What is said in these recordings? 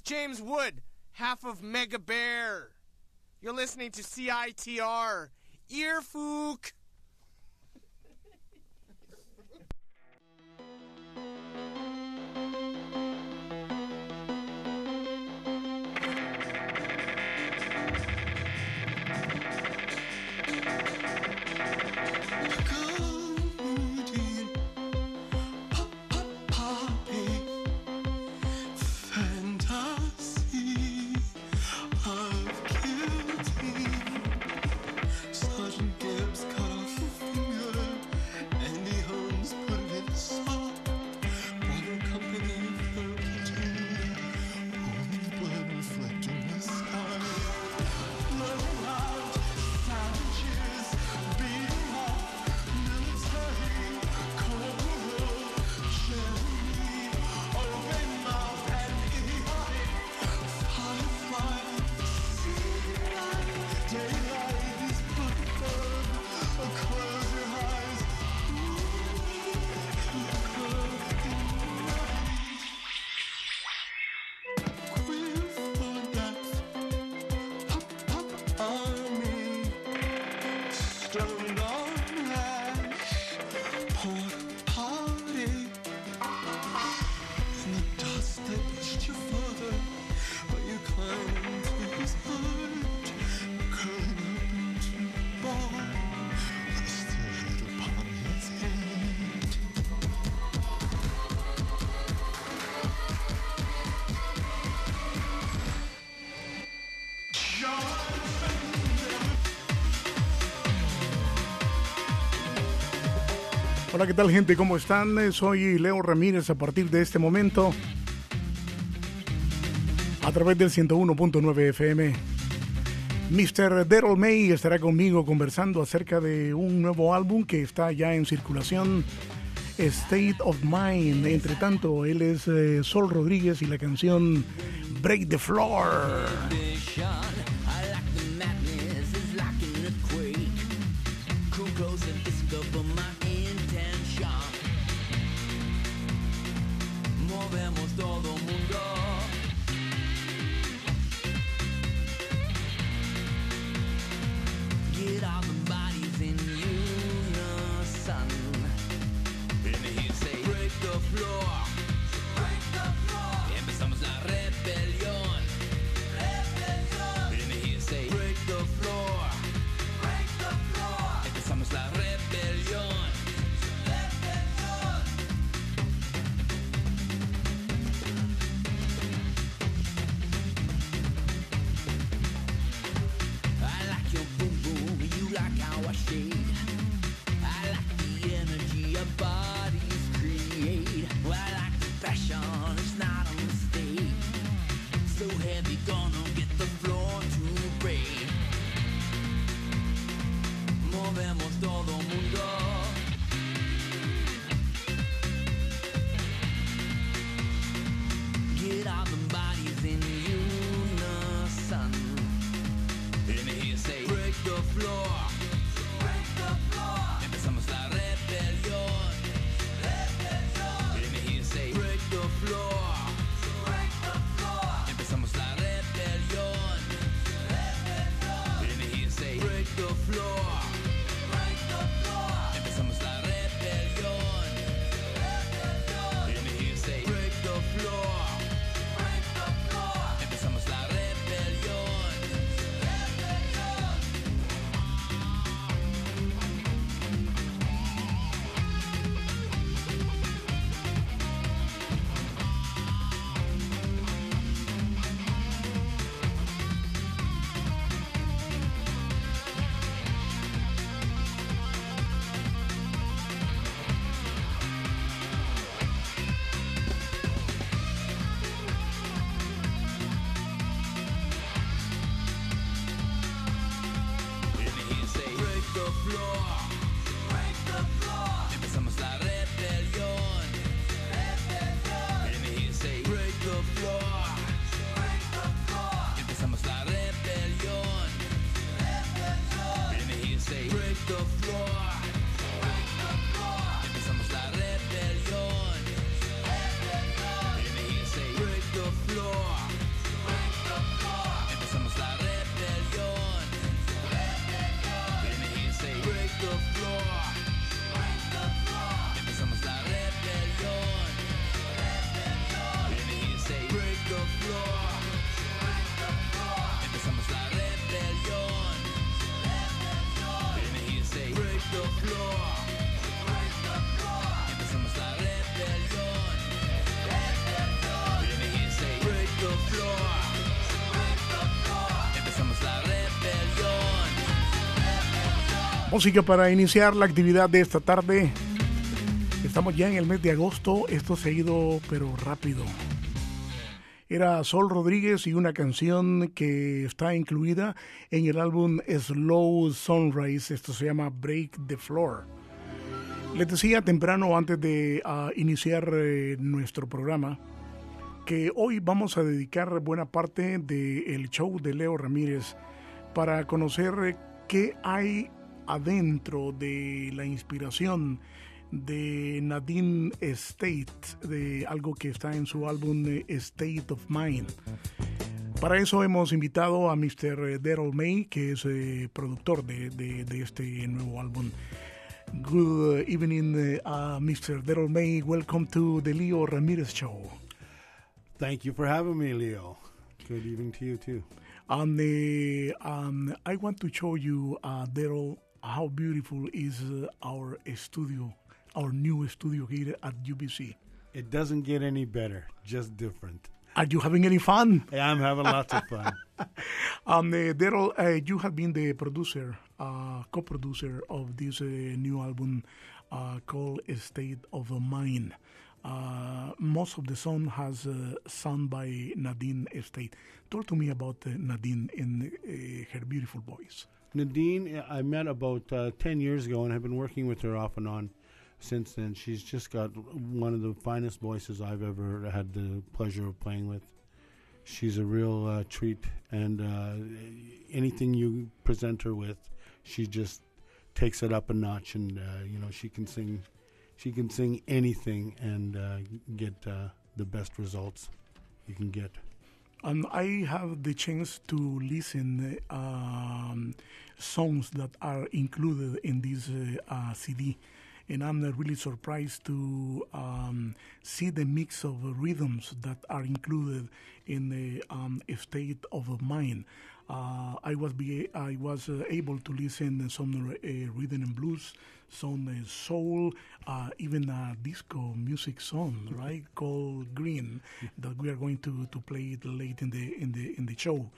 James Wood, half of Mega Bear. You're listening to CITR. Earfook. Hola, ¿qué tal, gente? ¿Cómo están? Soy Leo Ramírez. A partir de este momento, a través del 101.9 FM, Mr. Daryl May estará conmigo conversando acerca de un nuevo álbum que está ya en circulación, State of Mind. Entre tanto, él es Sol Rodríguez y la canción Break the Floor. Movemos todo mundo. Get all the bodies in unison. And he say, break the floor. Break the floor. Empezamos la rebelión. Rebelión. And he say, break the floor. Break the floor. Empezamos la rebelión. música para iniciar la actividad de esta tarde. Estamos ya en el mes de agosto. Esto se ha ido pero rápido. Era Sol Rodríguez y una canción que está incluida en el álbum Slow Sunrise. Esto se llama Break the Floor. Les decía temprano antes de iniciar nuestro programa que hoy vamos a dedicar buena parte del show de Leo Ramírez para conocer qué hay adentro de la inspiración de Nadine Estate, de algo que está en su álbum State of Mind. Para eso hemos invitado a Mr. Daryl May, que es productor de este nuevo álbum. Good evening, Mr. Daryl May. Welcome to the Leo Ramirez Show. Thank you for having me, Leo. Good evening to you, too. I want to show you, Daryl, how beautiful is our studio, our new studio here at UBC. It doesn't get any better, just different. Are you having any fun? I'm having lots of fun. Daryl, you have been the producer, co-producer of this new album called State of Mind. Most of the song has sung by Nadine Estate. Talk to me about Nadine and her beautiful voice. Nadine, I met about 10 years ago and have been working with her off and on since then. She's just got one of the finest voices I've ever had the pleasure of playing with. She's a real treat, and anything you present her with, she just takes it up a notch, and she can sing. She can sing anything and get the best results you can get. I have the chance to listen songs that are included in this CD, and I'm really surprised to see the mix of rhythms that are included in the State of Mind. I was able to listen some rhythm and blues, some soul, even a disco music song, right, called Green, that we are going to play it late in the show.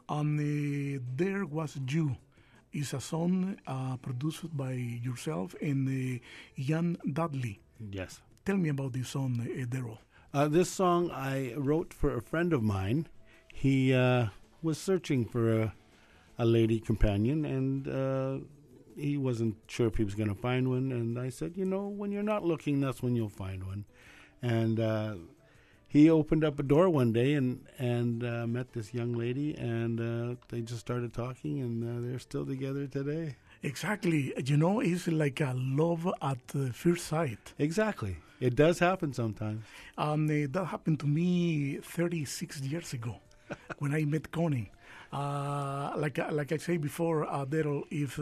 There Was You is a song produced by yourself and Ian Dudley. Yes. Tell me about this song, Daryl. This song I wrote for a friend of mine. He was searching for a lady companion, and he wasn't sure if he was going to find one. And I said, when you're not looking, that's when you'll find one. And he opened up a door one day and met this young lady, and they just started talking, and they're still together today. Exactly. It's like a love at first sight. Exactly. It does happen sometimes. That happened to me 36 years ago when I met Connie. Like I said before, Daryl, if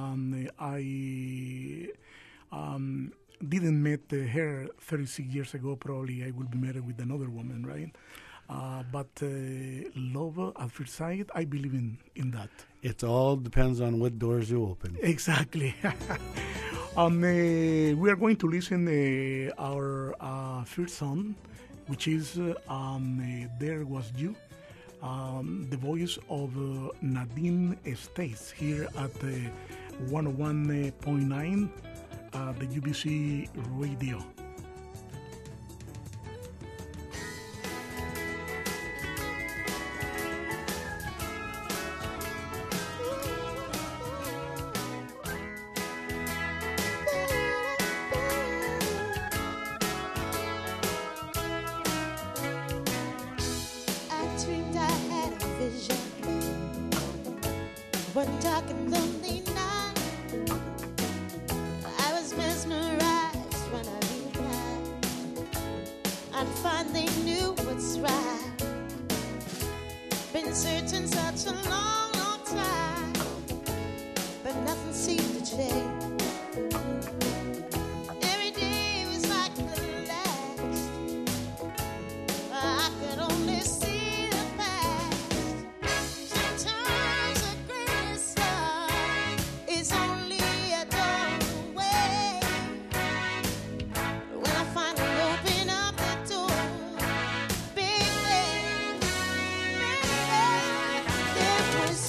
I didn't met her 36 years ago, probably I would be married with another woman, right? But love at first sight, I believe in that. It all depends on what doors you open. Exactly. We are going to listen our first song, which is There Was You, the voice of Nadine Estates here at 101.9, the UBC Radio. One dark and lonely night, I was mesmerized when I realized I'd finally knew what's right. Been searching such a long, long time, but nothing seemed to change. Every day was like the last. I could only see the past. Sometimes the greatest love is only a doorway. When I finally open up the door, big baby, there was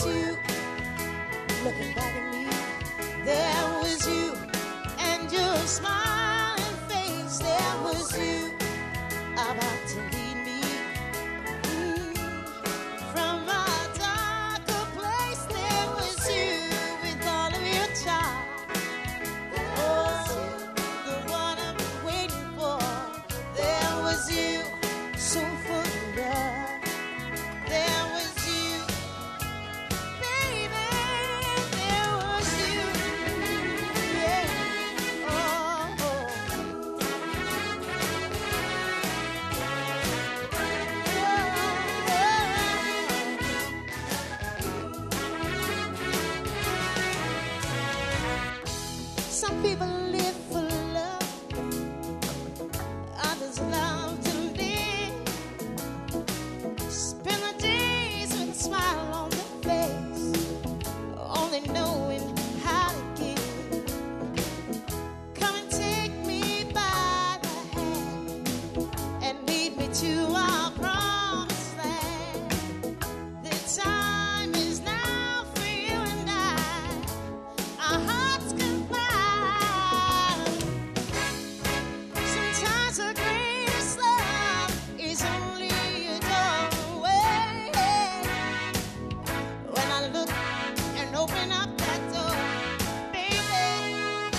Some people live for love, others love to live. Spend the days with a smile on their face, only knowing how to give. Come and take me by the hand and lead me to our promised land. The time is now for you and I. Our hearts combine. Sometimes the greatest love is only a doorway. When I look and open up that door, baby,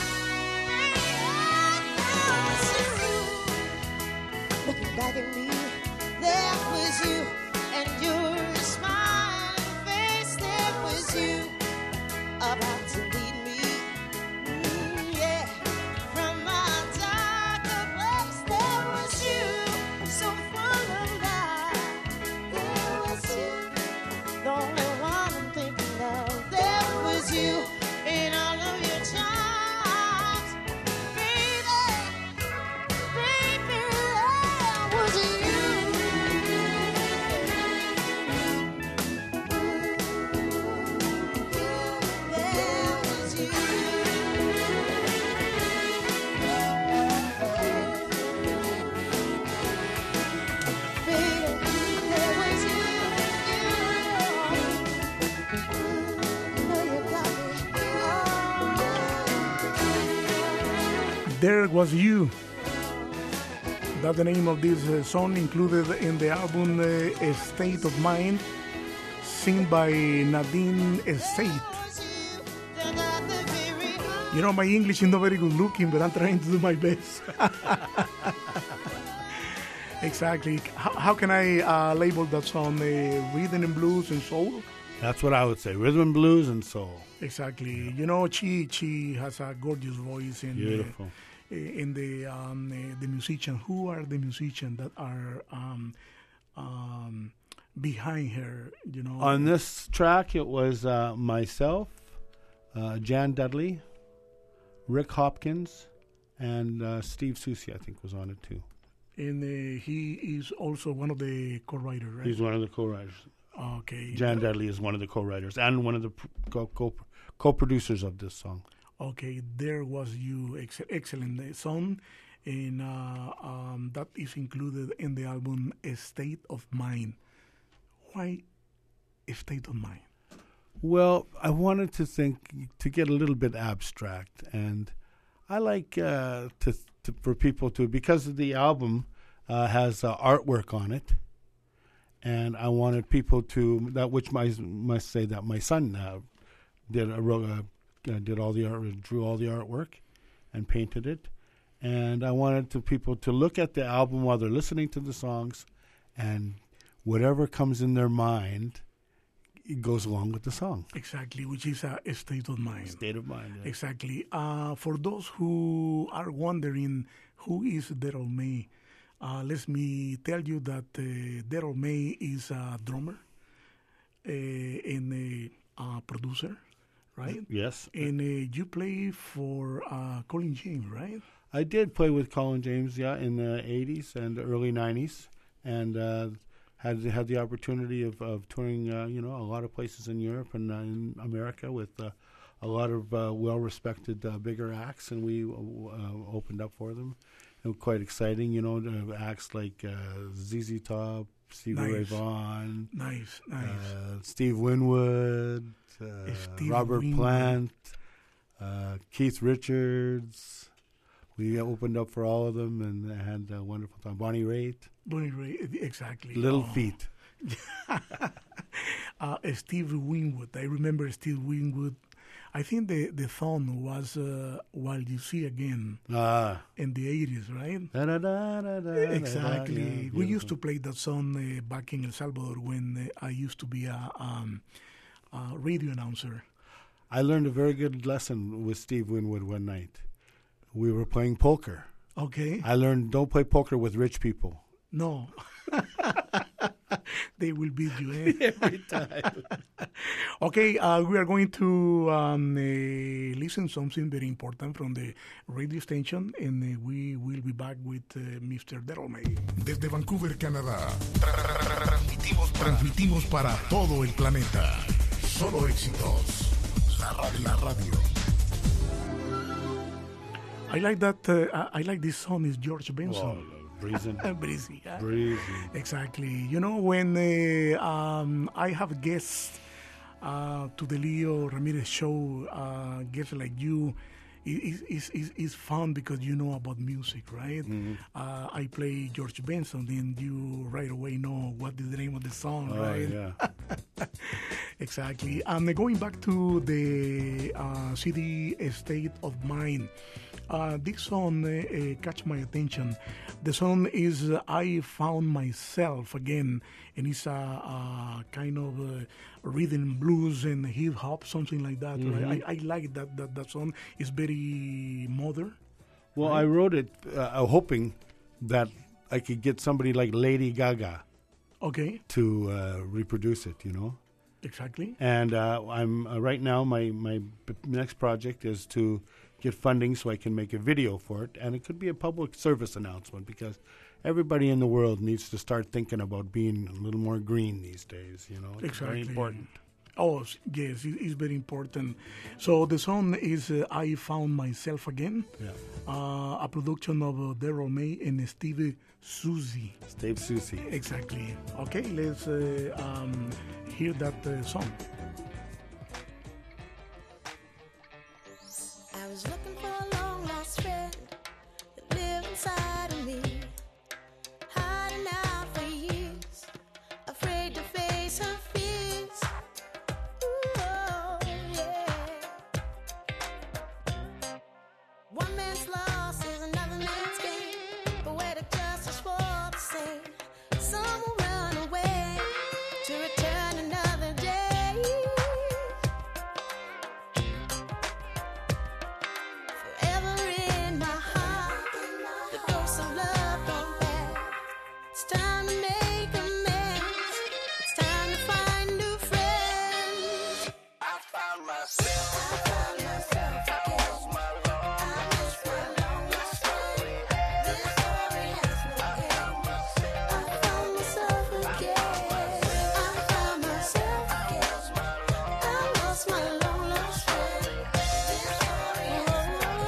there was you. Looking back at me, there was you, and your smiling face, there was you, about to lead me, yeah, from my darker place. There was you, so full of life. There was you, the only one I'm thinking of. There was you in all of your charms, baby, baby. There was you. There was you. Baby, there was you. Know you got me. There Was You. That's the name of this song included in the album State of Mind, sung by Nadine Estate. You know, my English is not very good looking, but I'm trying to do my best. Exactly. How can I label that song? Rhythm and blues and soul? That's what I would say. Rhythm and blues and soul. Exactly. You know, she has a gorgeous voice. And, Beautiful. In the musician, who are the musicians that are behind her? You know, On this track, it was myself, Jan Dudley, Rick Hopkins, and Steve Susi, I think, was on it too. and he is also one of the co-writers, right? He's one of the co-writers. Okay. Jan Dudley is one of the co-writers and one of the co-producers of this song. Okay, There Was You, excellent song, and that is included in the album State of Mind. Why State of Mind? Well, I wanted to get a little bit abstract, and I like for people to, because the album has artwork on it, and I wanted people to, that which must say that my son did all the art, drew all the artwork, and painted it, and I wanted people to look at the album while they're listening to the songs, and whatever comes in their mind, it goes along with the song. Exactly, which is a state of mind. State of mind. Yeah. Exactly. For those who are wondering who is Daryl May, let me tell you that Daryl May is a drummer and a producer, right? Yes. And you play for Colin James, right? I did play with Colin James, in the 80s and the early 90s, and had the opportunity of touring, a lot of places in Europe and in America with a lot of well-respected bigger acts, and we opened up for them. It was quite exciting, acts like ZZ Top, Stevie Ray Vaughan, Nice. Steve Winwood, Robert Plant, Keith Richards. We opened up for all of them and had a wonderful time. Bonnie Raitt. Bonnie Raitt, exactly. Little Feat. Steve Winwood. I remember Steve Winwood. I think the song was While You See Again in the 80s, right? Exactly. Yeah, we used to play that song back in El Salvador when I used to be a radio announcer. I learned a very good lesson with Steve Winwood one night. We were playing poker. Okay. I learned don't play poker with rich people. No. They will beat you, eh? Every time. Okay, we are going to listen something very important from the radio station, and we will be back with Mr. Daryl May. Desde Vancouver, Canadá, transmitimos para todo el planeta. Solo éxitos. La radio. I like that. I like this song. Is George Benson. Whoa, breezing. Breezy. Yeah? Breezing. Exactly. You know, when I have guests to the Leo Ramirez show, guests like you, it's fun because you know about music, right? Mm-hmm. I play George Benson, then you right away know what is the name of the song, Oh, right? yeah. Exactly. Going back to the CD State of Mind, this song catch my attention. The song is I Found Myself Again, and it's a kind of rhythm blues and hip hop, something like that. Right? I like that song. It's very modern. Well, I wrote it hoping that I could get somebody like Lady Gaga Okay, to reproduce it, you know. exactly. And I'm right now, my next project is to get funding so I can make a video for it. And it could be a public service announcement because everybody in the world needs to start thinking about being a little more green these days, you know. It's Exactly. very important. Oh, yes, it's very important. So the song is I Found Myself Again, Yeah. a production of Daryl May and Steve Susie. Steve Susie. Exactly. Okay, let's hear that song. I was looking for a long lost friend that lived inside of me, hiding out for years, afraid to face her fears. Ooh, oh, yeah. One man's loss is another man's gain, poetic justice for the same. Some will run away to return another day. Forever in my heart, the ghost of love gone bad. It's time to make amends. It's time to find new friends. I found myself again. I lost my long lost friend. This story has no end. I found myself again. I found myself again. I lost my long lost friend. This story has no end.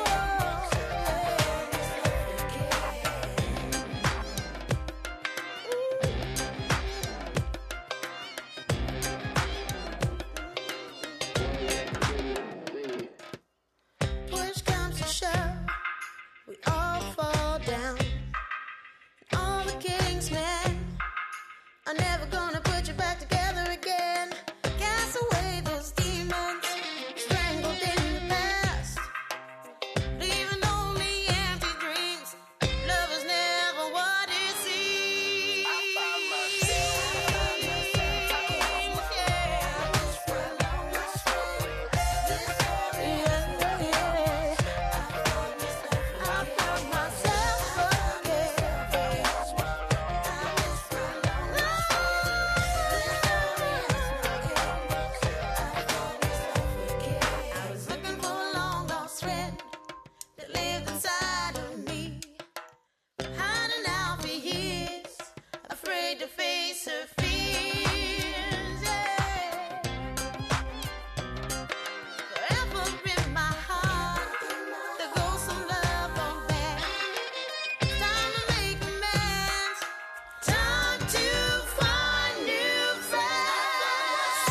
Push comes to shove, we all fall down. All the king's men are never gonna put you back together again. Cast away those demons, strangled in the past, leaving only empty dreams. Love is never what it seems. I found myself I was looking for a long lost friend that lived inside of me, hiding out for years, afraid to face her fears. Yeah. Forever in my heart, the ghost of love gone bad. Time to make amends. Time to find new friends.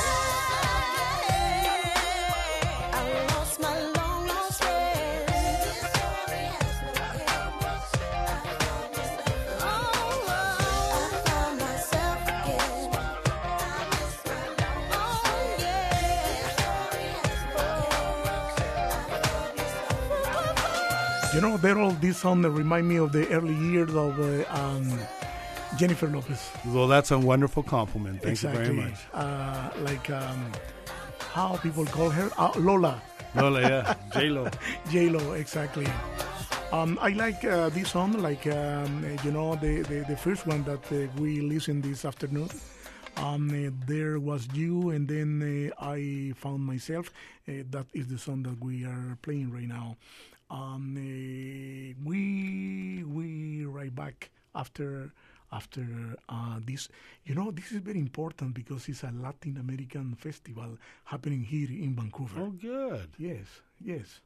I lost my long lost friend. This story has no end. Oh, I found myself again. Oh, yeah. You know, Daryl, this song remind me of the early years of Jennifer Lopez. Well, that's a wonderful compliment. Thank Exactly. you very much. Like how people call her Lola. Lola, yeah. J-Lo. J-Lo, exactly. I like this song, like, you know, the first one that we listened this afternoon. There was you, and then I found myself. That is the song that we are playing right now. We right back after this. You know, this is very important because it's a Latin American festival happening here in Vancouver. Oh, good. Yes.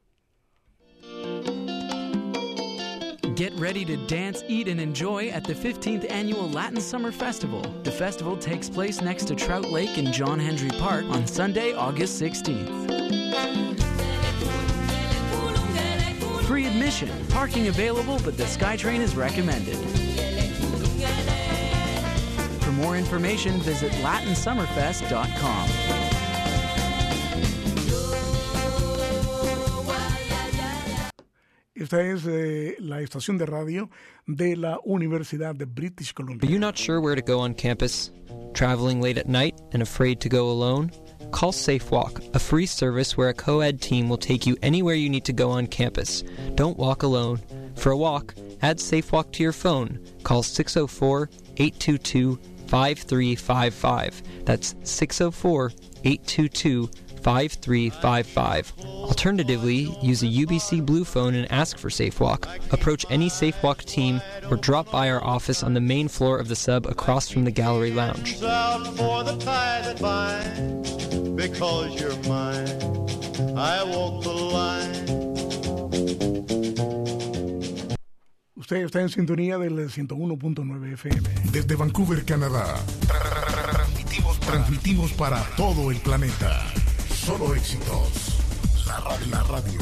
Get ready to dance, eat, and enjoy at the 15th Annual Latin Summer Festival. The festival takes place next to Trout Lake in John Hendry Park on Sunday, August 16th. Free admission, parking available, but the SkyTrain is recommended. For more information, visit latinsummerfest.com. Esta es la estación de radio de la Universidad de British Columbia. Are you not sure where to go on campus? Traveling late at night and afraid to go alone? Call SafeWalk, a free service where a co-ed team will take you anywhere you need to go on campus. Don't walk alone. For a walk, add SafeWalk to your phone. Call 604-822-5355. That's 604-822-5355. Alternatively, use a UBC Blue phone and ask for SafeWalk. Approach any SafeWalk team or drop by our office on the main floor of the sub across from the gallery lounge. Out for the tie that binds, because you're mine, I walk the line. Usted está en sintonía del 101.9 FM. Desde Vancouver, Canadá, transmitimos para todo el planeta. Solo éxitos. La radio.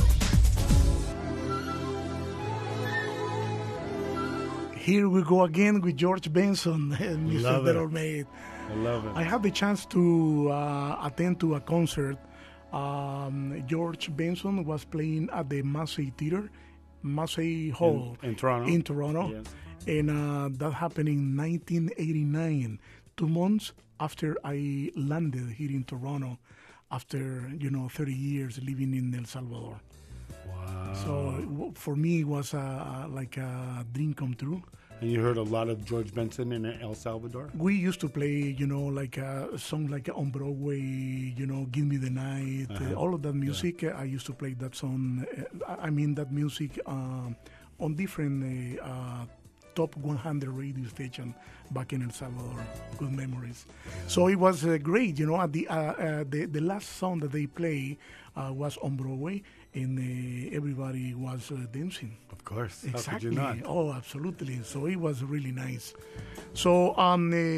Here we go again with George Benson, Mr. Love Better it. Made. I love it. I had the chance to attend to a concert. George Benson was playing at the Massey Theatre, Massey Hall in Toronto. Yes. And that happened in 1989, 2 months after I landed here in Toronto, after 30 years living in El Salvador. Wow. So for me, it was like a dream come true. And you heard a lot of George Benson in El Salvador? We used to play, like a song like on Broadway, Give Me the Night, all of that music. I used to play that song, that music on different top 100 radio station back in El Salvador. Good memories. So it was great, At the last song that they play was on Broadway, and everybody was dancing. Of course. Exactly. How could you not? Oh, absolutely. So it was really nice. So I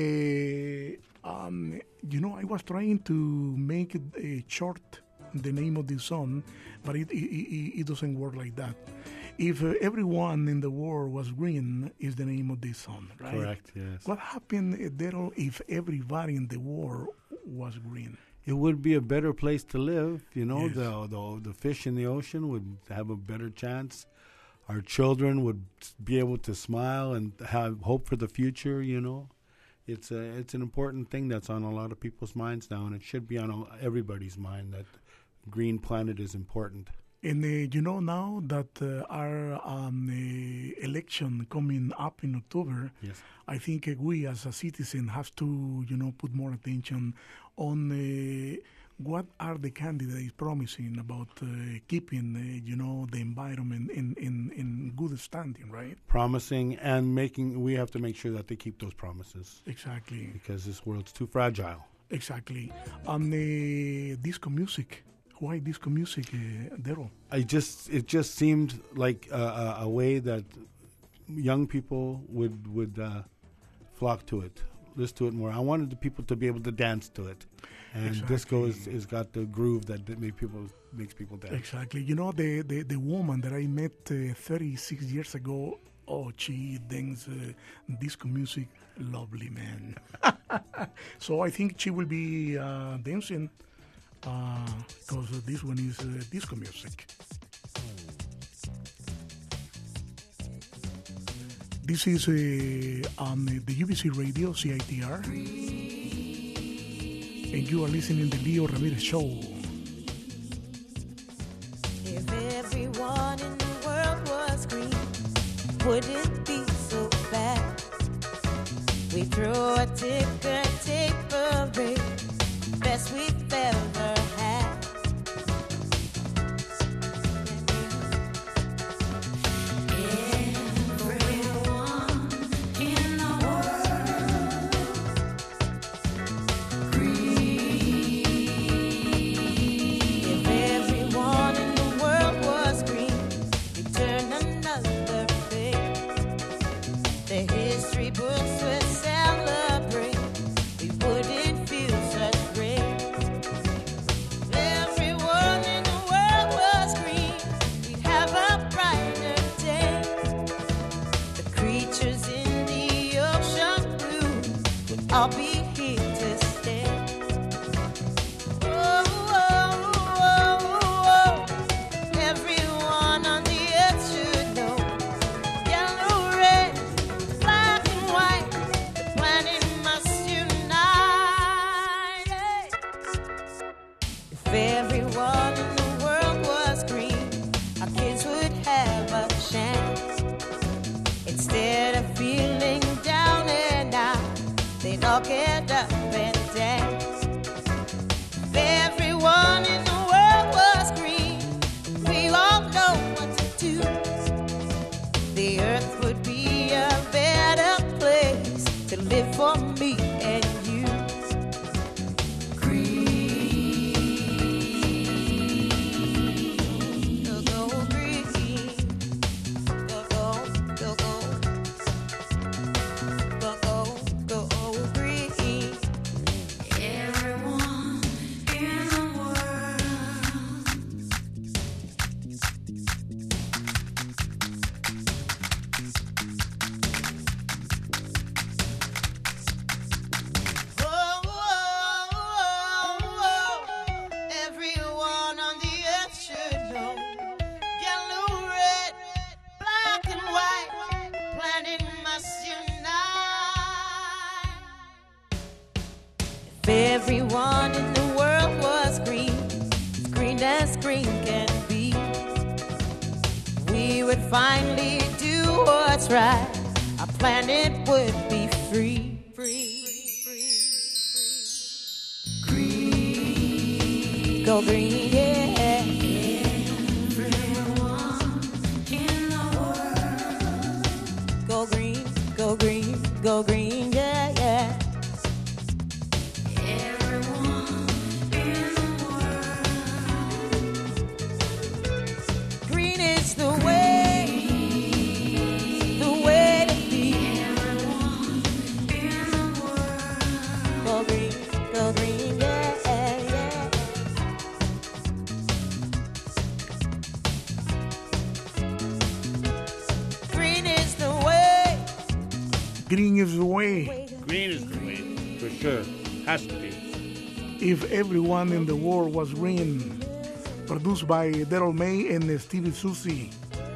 was trying to make it short, the name of the song, but it doesn't work like that. If everyone in the world was green, is the name of this song, right? Correct, yes. What happened, Daryl, if everybody in the world was green? It would be a better place to live. Yes. The fish in the ocean would have a better chance. Our children would be able to smile and have hope for the future. It's an important thing that's on a lot of people's minds now, and it should be on everybody's mind that green planet is important. And now that our election coming up in October, yes. I think we as a citizen have to, put more attention on what are the candidates promising about keeping, the environment in good standing, right? Promising and we have to make sure that they keep those promises. Exactly. Because this world's too fragile. Exactly. Disco music. Why disco music, Daryl? It just seemed like a way that young people would flock to it, listen to it more. I wanted the people to be able to dance to it, and exactly. Disco is got the groove that makes people dance. Exactly. The woman that I met 36 years ago. Oh, she dances disco music, lovely man. So I think she will be dancing. Because this one is disco music. This is the UBC Radio, CITR. And you are listening to the Leo Ramirez Show. If everyone in the world was green, would it be so bad? We throw a ticker tape best we've ever had. Everyone in the world green. If everyone in the world was green, we'd turn another page. The history books would celebrate. We wouldn't feel such rage. If everyone in the world was green, we'd have a brighter day. The creatures in the ocean blue would all be here to stay. Oh, oh, oh, oh. Everyone on the earth should know. Yellow, red, black and white, the planet must unite. If everyone in the world was green, our kids would have a chance. Instead of feeling down and out, they'd all get up and dance. If everyone in the world was green, we all know what to do. The earth would be a better place to live for me and you. Green, go go green, go go go go, go go go green. Everyone in the world. Oh, oh, oh, oh. Everyone on the earth should know. Yellow, red, black and white, planet must unite. If everyone in the world was green, as green as green can be, we would finally do what's right. Our planet would be free. Green. Go green, yeah. Everyone in the world. Go green, go green, go green, yeah, yeah. Everyone in the world. Green is the way to be. Everyone in the world. Go green, yeah, yeah. Green is the way. Green is the way. Green is the way, for sure. Has to be. If Everyone in the World Was Green. Produced by Daryl May and Stevie Susie.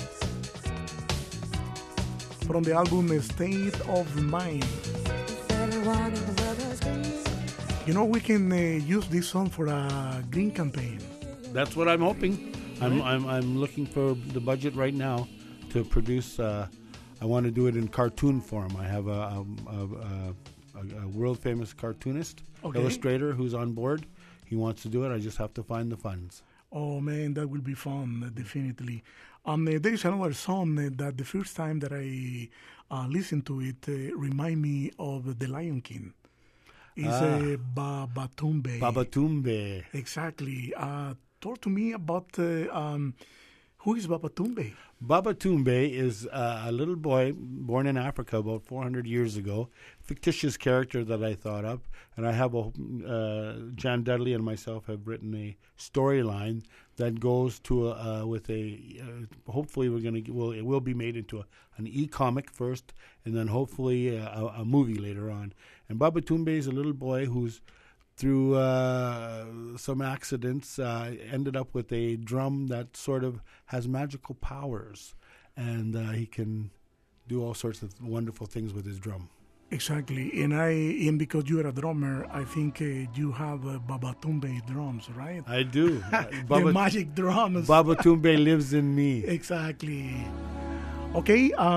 From the album State of Mind. Everyone in the world was green. You know, we can use this song for a green campaign. That's what I'm hoping. I'm looking for the budget right now to produce. I want to do it in cartoon form. I have a world famous cartoonist, illustrator who's on board. He wants to do it. I just have to find the funds. Oh man, that will be fun, definitely. There is another song that the first time that I listened to it remind me of The Lion King. It's Babatumbe. Babatumbe. Exactly. Talk to me about who is Babatumbe? Babatumbe is a little boy born in Africa about 400 years ago, fictitious character that I thought up, and I have Jan Dudley and myself have written a storyline that goes to hopefully it will be made into an e-comic first, and then hopefully a movie later on. And Babatumbe is a little boy who's through some accidents, ended up with a drum that sort of has magical powers, and he can do all sorts of wonderful things with his drum. Exactly, and because you are a drummer, I think you have Babatumbe drums, right? I do. The magic drums. Babatumbe lives in me. Exactly. Ok,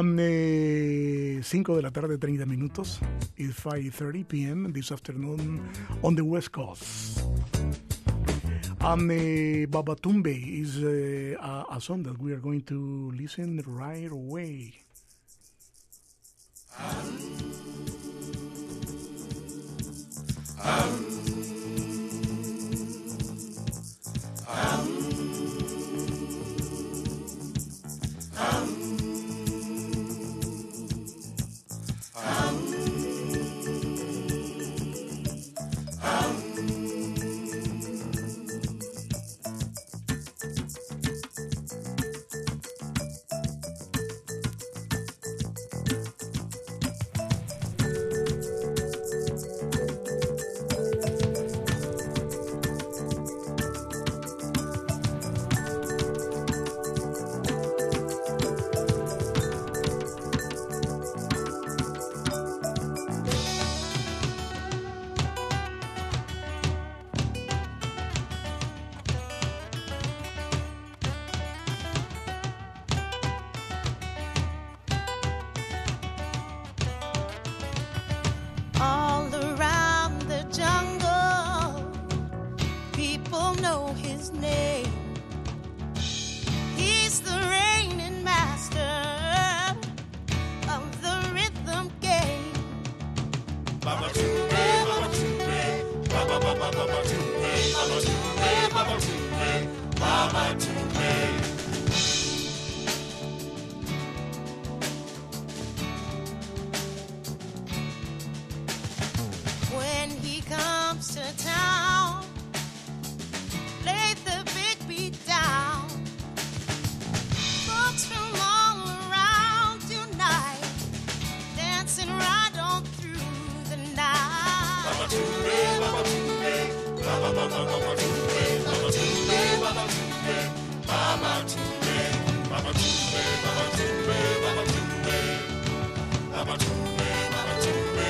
5 de la tarde, 30 minutos. It's 5:30 p.m. this afternoon on the West Coast. Babatumbe is a song that we are going to listen right away. All around the jungle, people know his name. He's the reigning master of the rhythm game. Baba Tunde, Baba Tunde, Baba Baba Baba Tunde, Baba Tunde, Baba Tunde, Baba Tunde. When he comes to town, lay the big beat down. Folks from all around unite, dancing right on through the night. Baba Tunde, Baba Tunde, Baba Baba Baba Tunde, Baba Tunde, Baba Tunde, Baba Tunde, Baba Tunde, Baba Tunde, Baba Tunde, Baba Tunde, Baba Tunde, Baba Tunde.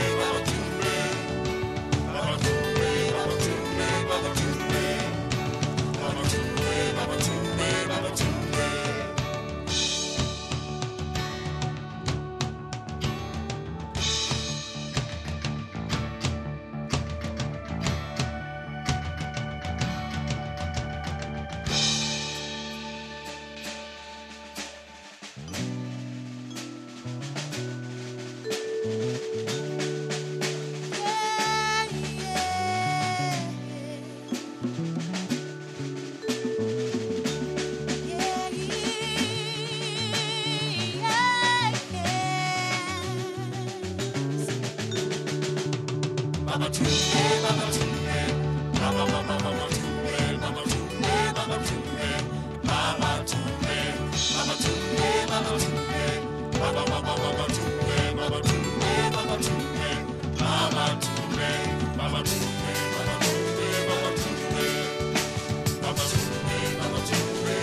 Baba Tunde, Baba Tunde, Baba Baba Baba Tunde, Baba Tunde, Baba Tunde, Baba Tunde, Baba Tunde, Baba Tunde, Baba Baba Baba Tunde, Baba Tunde, Baba Tunde, Baba Tunde, Baba Tunde, Baba Tunde, Baba Tunde, Baba Tunde, Baba Tunde, Baba Tunde, Baba Tunde, Baba Tunde,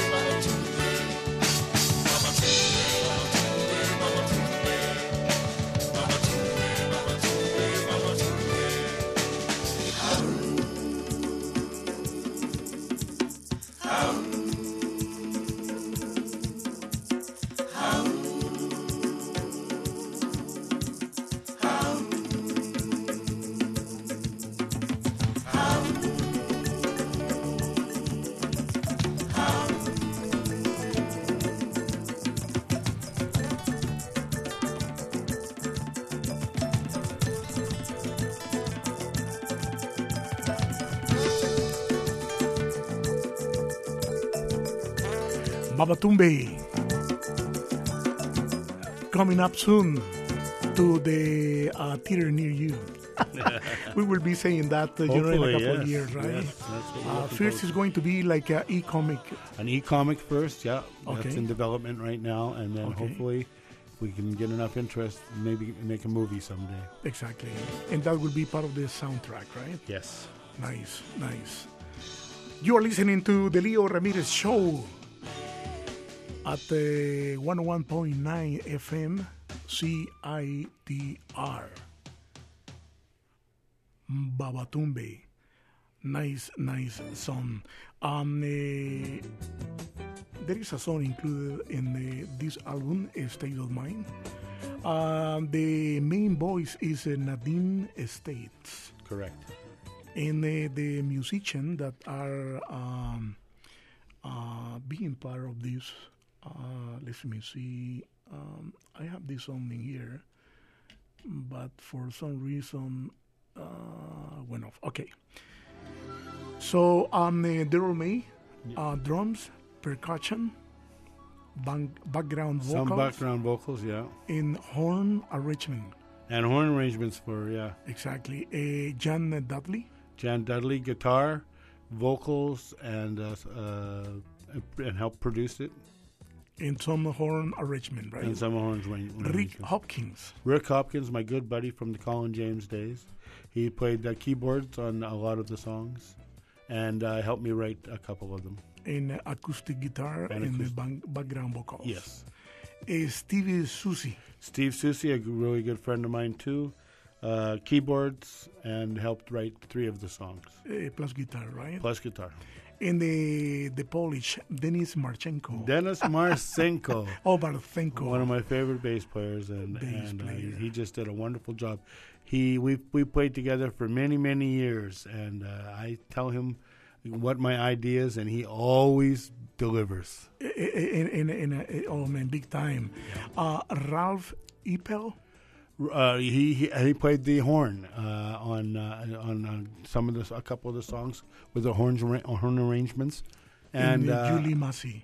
Baba Tunde. Babatumbe coming up soon to the theater near you. We will be saying that in a couple of years, right? Yes, that's what we're first is going to be like an e-comic. An e-comic first, yeah. Okay. That's in development right now, and then hopefully if we can get enough interest, maybe make a movie someday. Exactly. And that will be part of the soundtrack, right? Yes. Nice, nice. You are listening to the Leo Ramirez Show at 101.9 FM CITR. Babatumbe. Nice, nice song. there is a song included in this album, State of Mind. The main voice is Nadine States. Correct. And the musicians that are being part of this, let me see, I have this song in here, but for some reason went off. Okay. So Daryl May, drums, percussion, background vocals. Some background vocals, yeah. In horn arrangement. And horn arrangements for, yeah. Exactly. Jan Dudley. Jan Dudley, guitar, vocals, and helped produce it. In some horn arrangement, right? And some horn arrangement. Rick Hopkins. Rick Hopkins, my good buddy from the Colin James days. He played the keyboards on a lot of the songs and helped me write a couple of them. In acoustic guitar and the background vocals. Yes. Steve Susie. Steve Susie, a really good friend of mine too. Keyboards and helped write 3 of the songs. Plus guitar, right? Plus guitar. And the Polish, Denis Marchenko. Dennis Marchenko. Marchenko. One of my favorite bass players, and he just did a wonderful job. We played together for many, many years, and I tell him what my idea is, and he always delivers. Oh man, big time. Yeah. Ralph Epel. He played the horn on some of a couple of the songs with the horn arrangements, and Julie Massey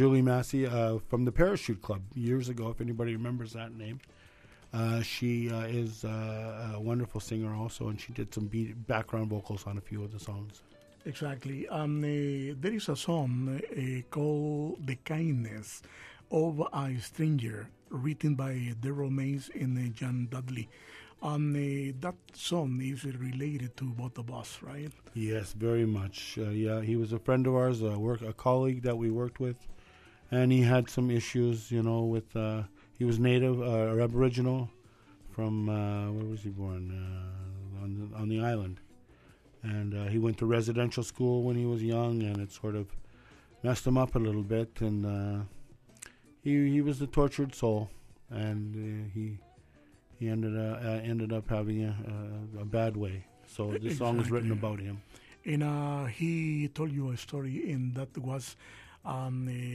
from the Parachute Club years ago. If anybody remembers that name, she is a wonderful singer also, and she did some background vocals on a few of the songs. Exactly. There is a song called "The Kindness of a Stranger," written by Daryl Mays and Jan Dudley. That song is related to both of us, right? Yes, very much. Yeah, he was a friend of ours, a colleague that we worked with, and he had some issues, with. He was native or Aboriginal from where was he born? On the island, and he went to residential school when he was young, and it sort of messed him up a little bit, and. He was a tortured soul, and he ended up having a bad way. So this song is written about him. And he told you a story, and that was the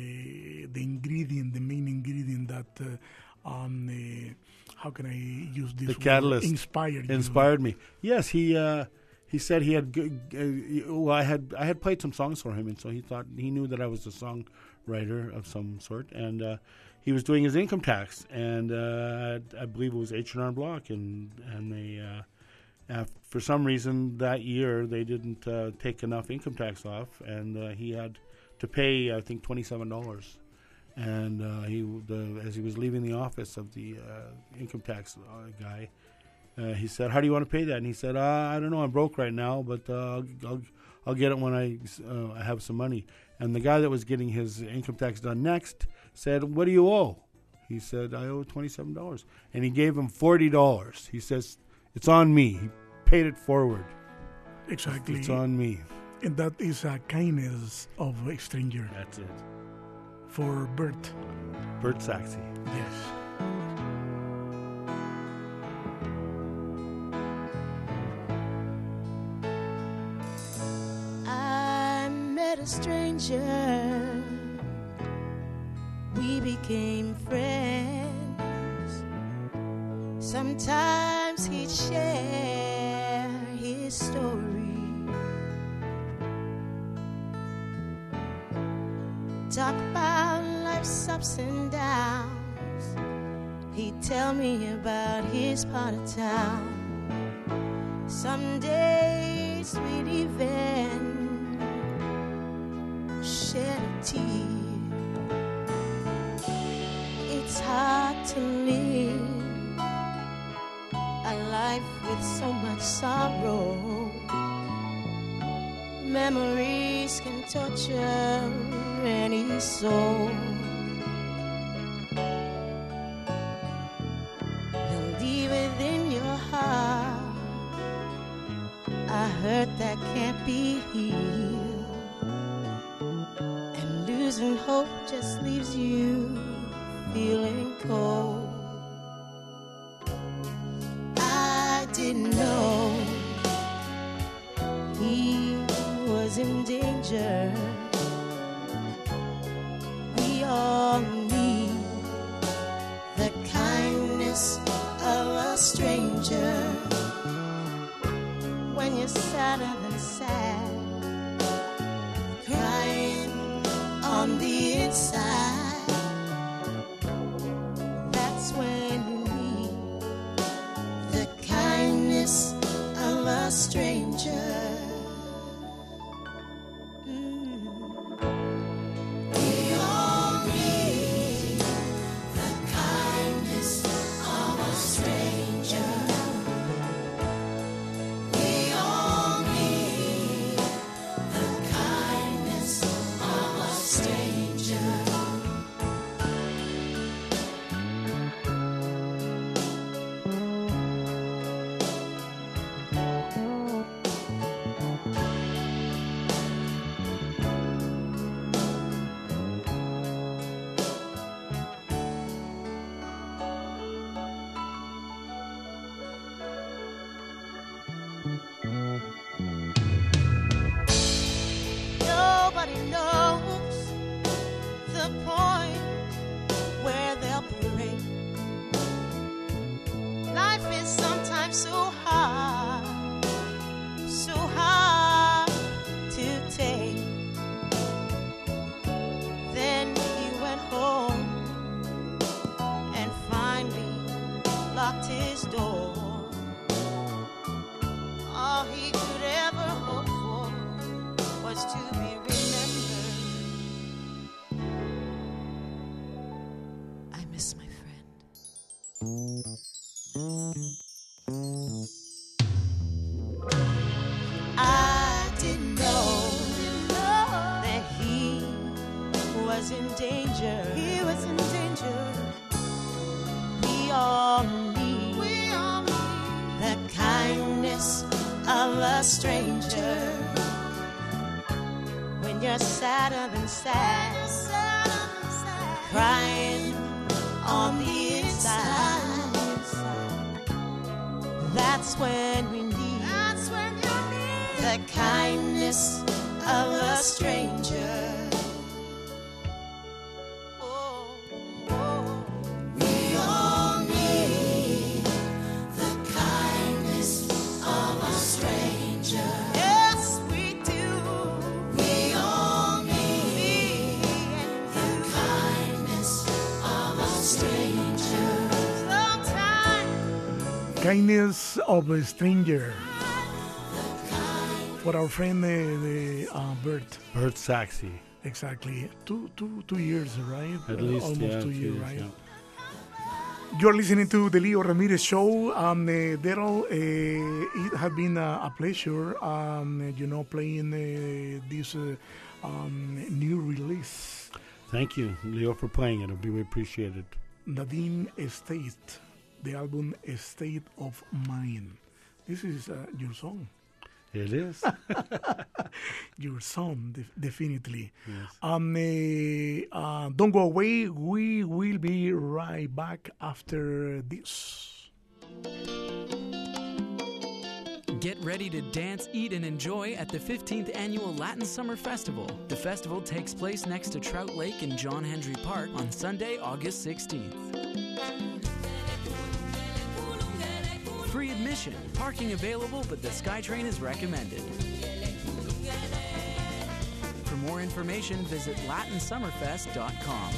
main ingredient that how can I use this? The catalyst inspired me. Yes, he said he had good. I had played some songs for him, and so he knew that I was a songwriter of some sort, and he was doing his income tax, and I believe it was H&R Block, and they for some reason that year they didn't take enough income tax off, and he had to pay I think $27. And as he was leaving the office of the income tax guy, he said, "How do you want to pay that?" And he said, "I don't know. I'm broke right now, but I'll get it when I have some money." And the guy that was getting his income tax done next said, "What do you owe?" He said, "I owe $27." And he gave him $40. He says, "It's on me." He paid it forward. Exactly. It's on me. And that is a kindness of a stranger. That's it. For Bert. Bert Saxe. Yes. I met a stranger. We became friends. Sometimes he'd share his story. Talk about life's ups and downs. He'd tell me about his part of town. Some days we'd even shed a tear. It's hard to live a life with so much sorrow. Memories can torture any soul. They'll leave within your heart a hurt that can't be healed, and lose Losing hope just leaves you feeling cold. I didn't know he was in danger. We all need the kindness of a stranger. When you're sadder than sad, crying on the inside, that's when you need the kindness of a stranger. We all need the kindness of a stranger. We all need the kindness of a stranger. Nobody knows the point where they'll break. Life is sometimes so hard to take. Then he went home and finally locked his door. All he could ever hope for was to be remembered. I miss my friend. I didn't know that he was in danger. He was in danger. We all need the kindness of a stranger. When you're sadder than sad, crying on the inside, that's when we need the kindness of a stranger. Oh, oh. We all need the kindness of a stranger. Yes, we do. We all need the kindness of a stranger. Sometimes Kindness of a Stranger. For our friend Bert. Bert Saxey. Exactly. Two years, right? At least, almost yeah, 2 years, right? Yeah. You're listening to the Leo Ramirez Show. Daryl, it has been a pleasure, playing this new release. Thank you, Leo, for playing it. It'll be appreciated. Nadine Estate, the album State of Mind. This is your song. It is. Your song, definitely. Yes. Don't go away. We will be right back after this. Get ready to dance, eat, and enjoy at the 15th Annual Latin Summer Festival. The festival takes place next to Trout Lake in John Hendry Park on Sunday, August 16th. Free admission, parking available, but the SkyTrain is recommended. For more information, visit latinsummerfest.com.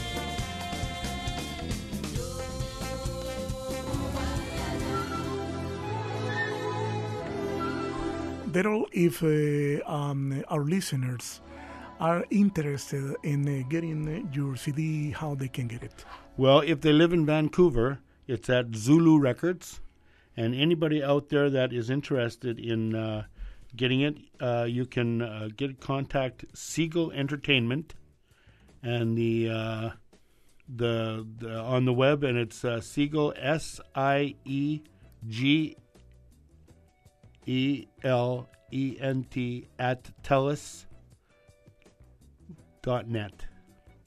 Daryl, if our listeners are interested in getting your CD, how they can get it? Well, if they live in Vancouver, it's at Zulu Records. And anybody out there that is interested in getting it, you can contact Seagull Entertainment, and the on the web, and it's Seagull SIEGELENT at TELUS.net.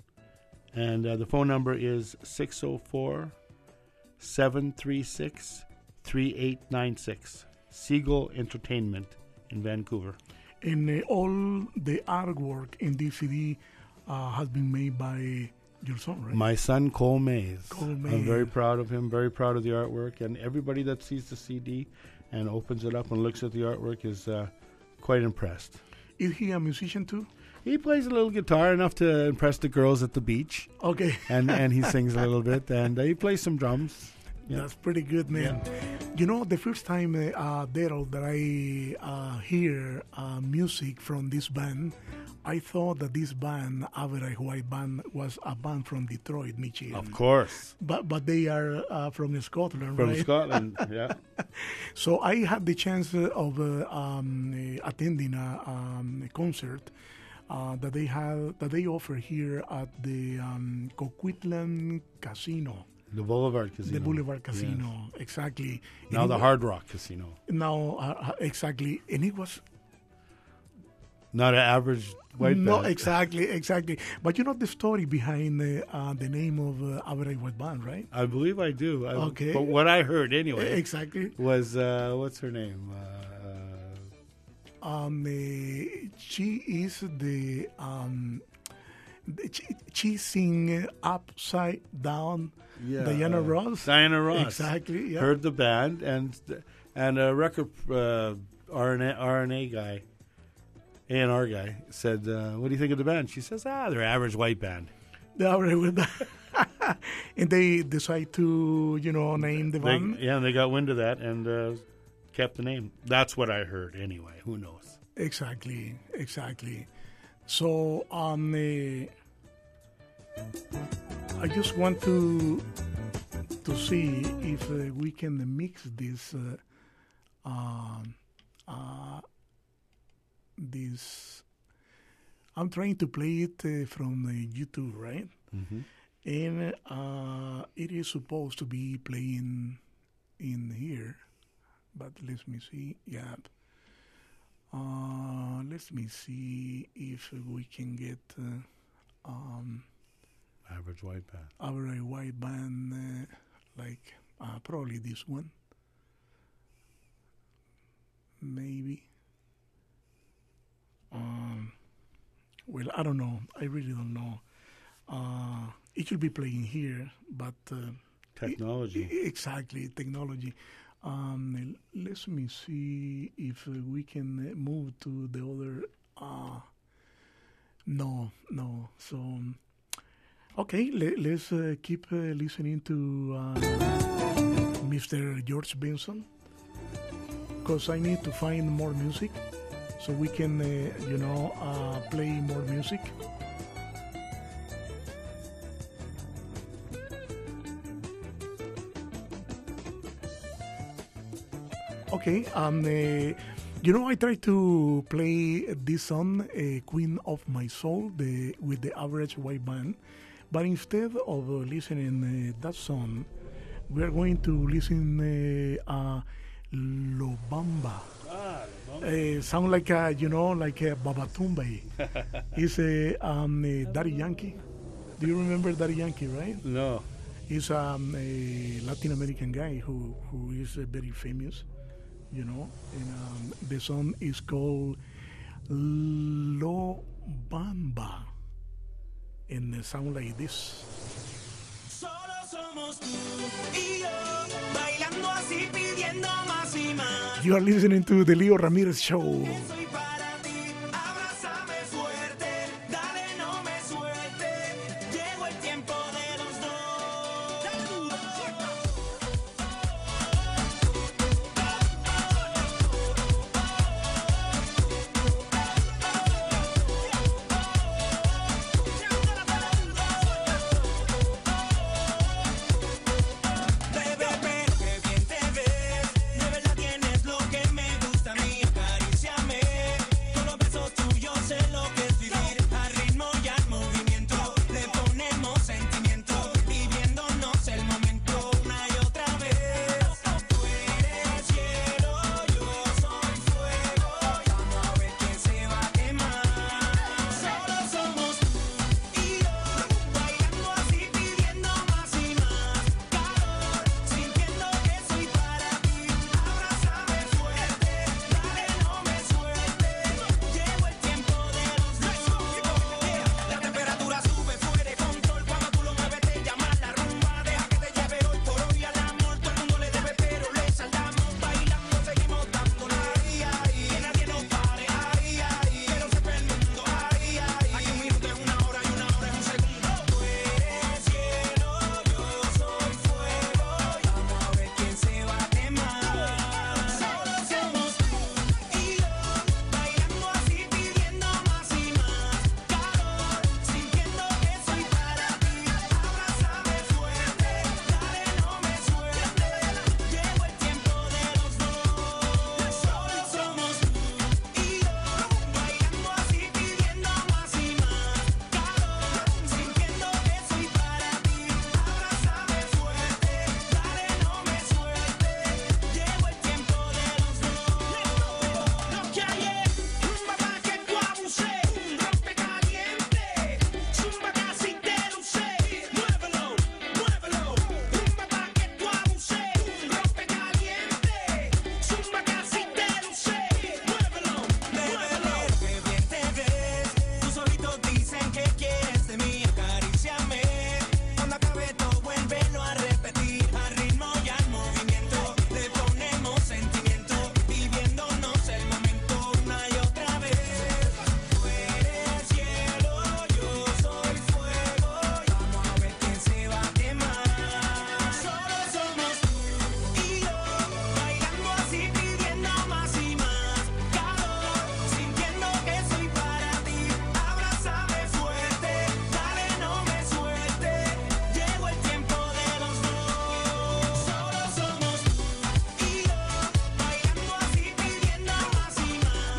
And the phone number is 604-736-3896. Seagull Entertainment in Vancouver. And all the artwork in this CD has been made by your son, right? My son, Cole Mays. Cole Mays. I'm very proud of him, very proud of the artwork. And everybody that sees the CD and opens it up and looks at the artwork is quite impressed. Is he a musician too? He plays a little guitar, enough to impress the girls at the beach. Okay. And he sings a little bit, and he plays some drums. Yeah. That's pretty good, man. Yeah. You know, the first time, Daryl, that I hear music from this band, I thought that this band, Average White Band, was a band from Detroit, Michigan. Of course. But they are from Scotland, from right? From Scotland, yeah. So I had the chance of attending a concert that they offer here at the Coquitlam Casino. The Boulevard Casino. The Boulevard Casino, yes. Exactly. Now the Hard Rock Casino. Now, exactly. And it was... Not an average white band. No, exactly. But you know the story behind the name of Average White Band, right? I believe I do. Okay. But what I heard, anyway... Exactly. Was, what's her name? She is the... she sing Upside Down, yeah, Diana Ross. Diana Ross. Exactly, yeah. Heard the band, and a record RNA guy, A&R guy, said, what do you think of the band? She says, they're average white band. The average white band. And they decide to, name the band. And they got wind of that and kept the name. That's what I heard anyway. Who knows? Exactly. So, I just want to see if we can mix this this. I'm trying to play it from YouTube, right? Mm-hmm. And it is supposed to be playing in here, but let me see. Yeah. Let me see if we can get average white band. Average white band, like probably this one, maybe. Well, I don't know. I really don't know. It should be playing here, but technology. Exactly, technology. Let me see if we can move to the other. No. So, okay, let's keep listening to Mr. George Benson, because I need to find more music so we can, play more music. Okay, I tried to play this song, Queen of My Soul, with the Average White Band, but instead of listening that song, we are going to listen Lo Bamba. Sound like like a Babatumba. It's Daddy Yankee. Do you remember Daddy Yankee, right? No. He's a Latin American guy who is very famous. And the song is called Lo Bamba, and it sounds like this. Solo somos tú y yo, bailando así, pidiendo más y más. You are listening to the Leo Ramirez Show. Soy para ti, abrázame fuerte, dale, no me suelte, llegó el tiempo de los dos. Qué bien te ves, de verdad tienes lo que me gusta a mí, acaríciame.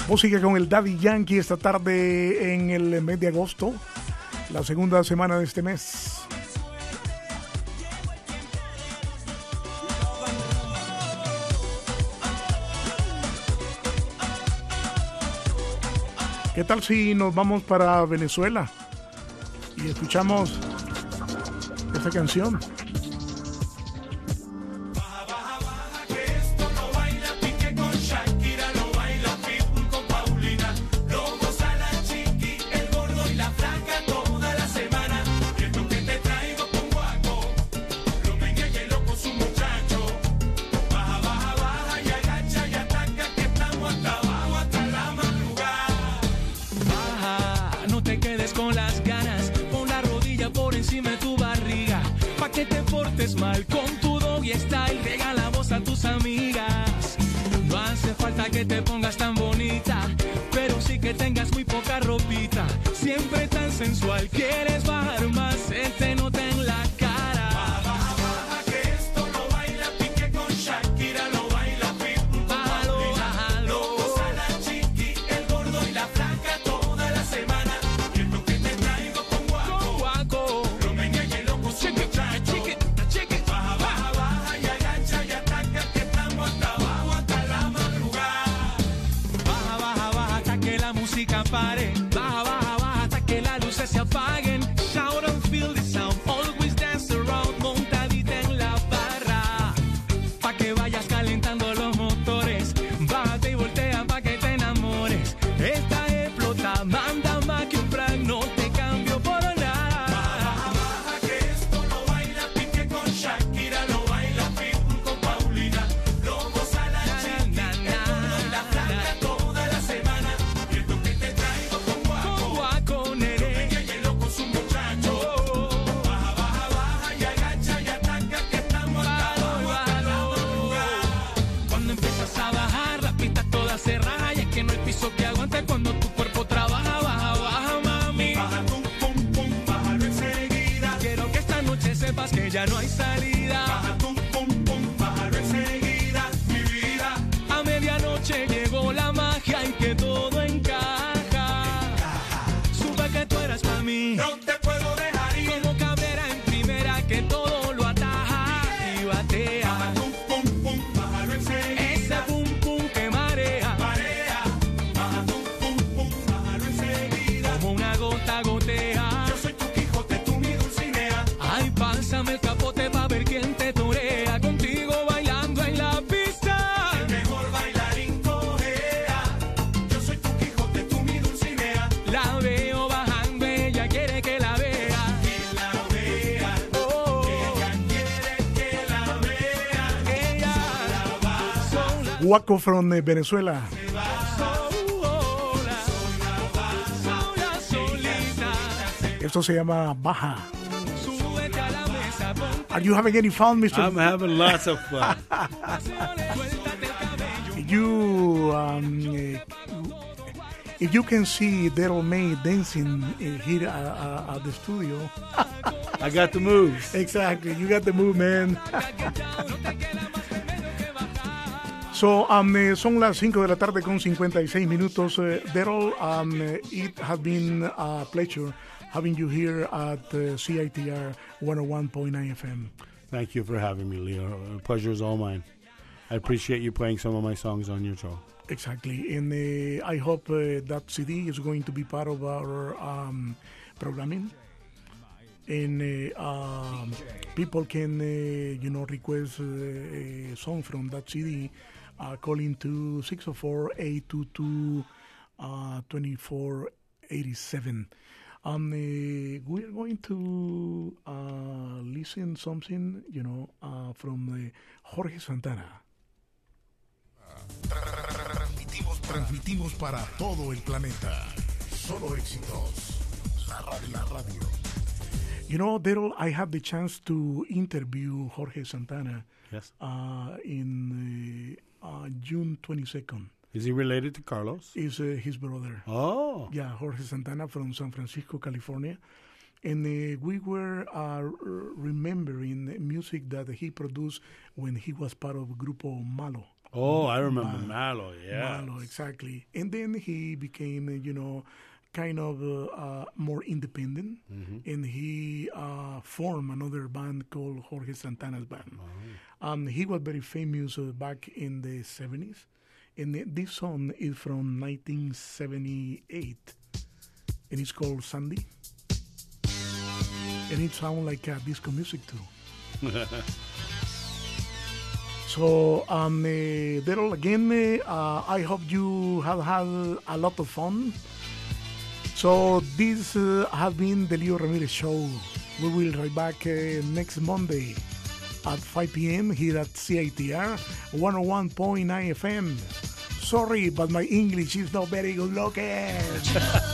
Música con el Daddy Yankee esta tarde en el mes de agosto, la segunda semana de este mes. ¿Qué tal si nos vamos para Venezuela y escuchamos esta canción? Mal con tu doggy style, regala voz a tus amigas. No hace falta que te pongas tan bonita, pero sí que tengas muy poca ropita. Siempre tan sensual, quieres bajar más, se te nota en la cara. Baja, baja, que esto lo baila Piqué con Shakira, lo baila Pitbull con Paulina. Lo goza la chiqui, el gordo y la flaca toda la semana. Y es lo que te traigo con guaco, lo meña y loco su muchacho. Pare. Baja, baja, baja hasta que las luces se apaguen. Shout and feel the sound, always dance around, montadita en la barra. Pa' que vayas calentando los motores, bájate y voltea pa' que te enamores. Esta explota, manda más que un frac, no te cambio por nada. Baja, baja, que esto lo baila Piqué con Shakira, lo baila Pitbull con Paulina. Lo goza la chiqui, el gordo y la flaca toda la semana. Cerrada y es que no hay piso que aguante cuando tu cuerpo trabaja. Baja, baja, mami. Baja, pum, pum, pum, bájalo enseguida. Quiero que esta noche sepas que ya no hay salida. Baja, pum, pum, pum, bájalo enseguida, mi vida. A medianoche llegó la magia y que todo encaja. Supe que tú eras para mí. No te puedo dejar ir. Como Cabrera en primera que todo lo ataja y batea. Baja, pum, pum, pum, bájalo enseguida. Ese pum, pum que marea. Gotea. Yo soy tu Quijote, tú mi Dulcinea. Ay, pásame el capote pa' ver quién te torea. Contigo bailando en la pista. El mejor bailarín cojea. Yo soy tu Quijote, tú mi Dulcinea. La veo bajando, ella quiere que la vea. Que la vea. Oh. Ella quiere que la vea. Ella va sola. Guaco from Venezuela. Esto se llama Baja. Are you having any fun, Mr.? I'm having lots of fun. If you can see Daryl May dancing here at the studio. I got the moves. Exactly, you got the move, man. So, son las 5 de la tarde con 56 minutos. Daryl, it has been a pleasure having you here at CITR 101.9 FM. Thank you for having me, Leo. The pleasure is all mine. I appreciate you playing some of my songs on your show. Exactly. And I hope that CD is going to be part of our programming. And people can, request a song from that CD calling to 604-822-2487. We are going to listen something, from Jorge Santana. Transmitimos para todo el planeta. Solo éxitos. La radio. Daryl, I had the chance to interview Jorge Santana. Yes. In June 22nd. Is he related to Carlos? Is his brother. Oh. Yeah, Jorge Santana from San Francisco, California. And we were remembering music that he produced when he was part of Grupo Malo. Oh, I remember Malo, yeah. Malo, exactly. And then he became, kind of more independent. And he formed another band called Jorge Santana's band. He was very famous back in the 70s. And this song is from 1978. And it's called Sandy. And it sounds like disco music too. So, Daryl, again, I hope you have had a lot of fun. So, this has been the Leo Ramirez Show. We will be right back next Monday at 5 p.m. here at CITR 101.9 FM. Sorry, but my English is not very good looking.